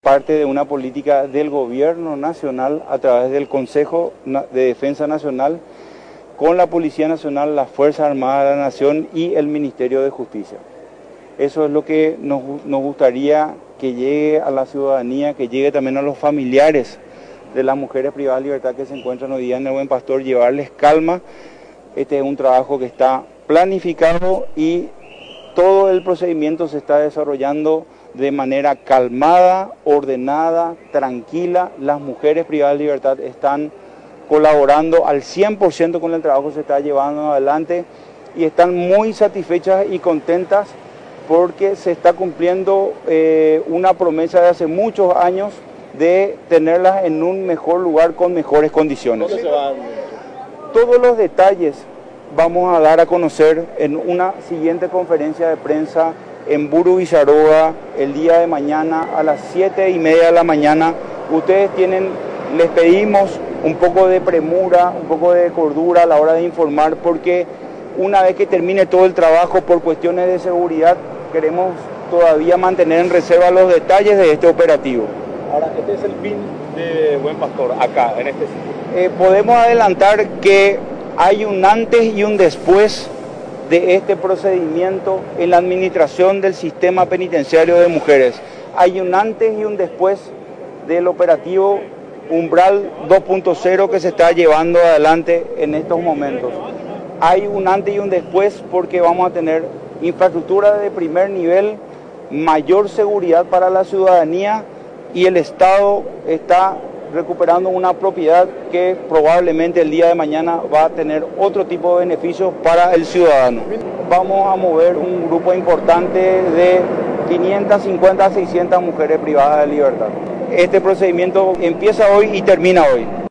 parte de una política del gobierno nacional a través del Consejo de Defensa Nacional con la Policía Nacional, las Fuerzas Armadas de la Nación y el Ministerio de Justicia. Eso es lo que nos gustaría que llegue a la ciudadanía, que llegue también a los familiares de las mujeres privadas de libertad que se encuentran hoy día en el Buen Pastor, llevarles calma. Este es un trabajo que está planificado y todo el procedimiento se está desarrollando de manera calmada, ordenada, tranquila. Las mujeres privadas de libertad están colaborando al 100% con el trabajo que se está llevando adelante y están muy satisfechas y contentas porque se está cumpliendo una promesa de hace muchos años de tenerlas en un mejor lugar con mejores condiciones. ¿Dónde se van? Todos los detalles vamos a dar a conocer en una siguiente conferencia de prensa en Buru Villaroa el día de mañana a las 7:30 de la mañana. Ustedes les pedimos un poco de premura, un poco de cordura a la hora de informar, porque una vez que termine todo el trabajo por cuestiones de seguridad, queremos todavía mantener en reserva los detalles de este operativo. Ahora, este es el fin de Buen Pastor, acá, en este sitio. Podemos adelantar que hay un antes y un después de este procedimiento en la administración del sistema penitenciario de mujeres. Hay un antes y un después del operativo Umbral 2.0 que se está llevando adelante en estos momentos. Hay un antes y un después porque vamos a tener infraestructura de primer nivel, mayor seguridad para la ciudadanía y el Estado está recuperando una propiedad que probablemente el día de mañana va a tener otro tipo de beneficios para el ciudadano. Vamos a mover un grupo importante de 550 a 600 mujeres privadas de libertad. Este procedimiento empieza hoy y termina hoy.